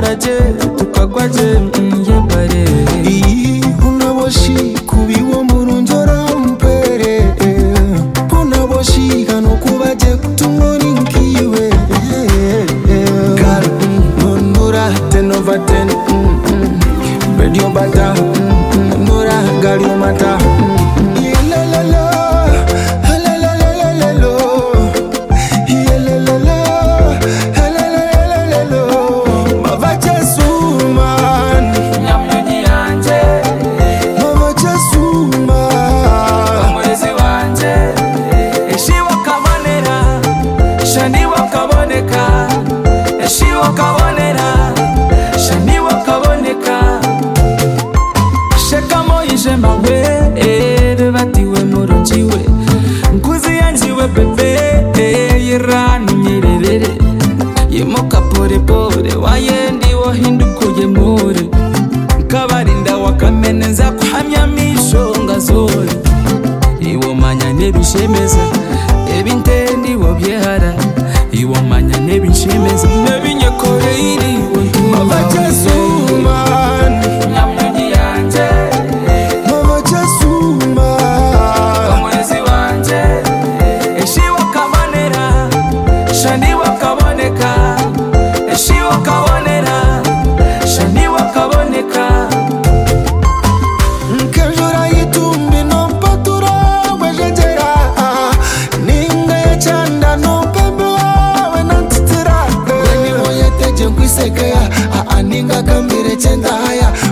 tukaraje tukagwaje yebare unaboshi kubiwo murunjora mpere unaboshi kano kubaje kutumoni nkiwe gal nura 10 over 10 radio bata nura gali mata yemoka pore pore wayendi wahindukuye more kabarinda wakameneza kuhamya misho ngazore iwo manya nebishemeza ebintendi wo byehara iwo manya nebishemeza nebinyekore iri Mama Jesu man nyamyugi yanje Mama Jesu man omwezi wanje eshiwa kabonera shani wakaboneka eshiwa kabonera shani wakaboneka nkejura yitumbi no patura wejejera ninga yachanda no pembe wawe nantitira ni moyeteje nkwisekea ninga kambire chenda haya